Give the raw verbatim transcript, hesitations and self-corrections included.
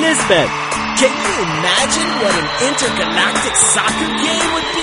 Nisbet. Can you imagine what an intergalactic soccer game would be?